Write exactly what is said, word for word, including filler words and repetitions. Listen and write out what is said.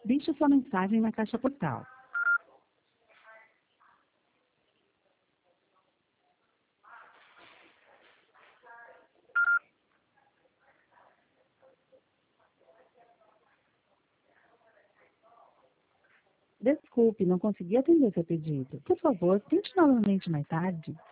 Deixe sua mensagem na caixa postal. Desculpe, não consegui atender seu pedido. Por favor, tente novamente mais tarde.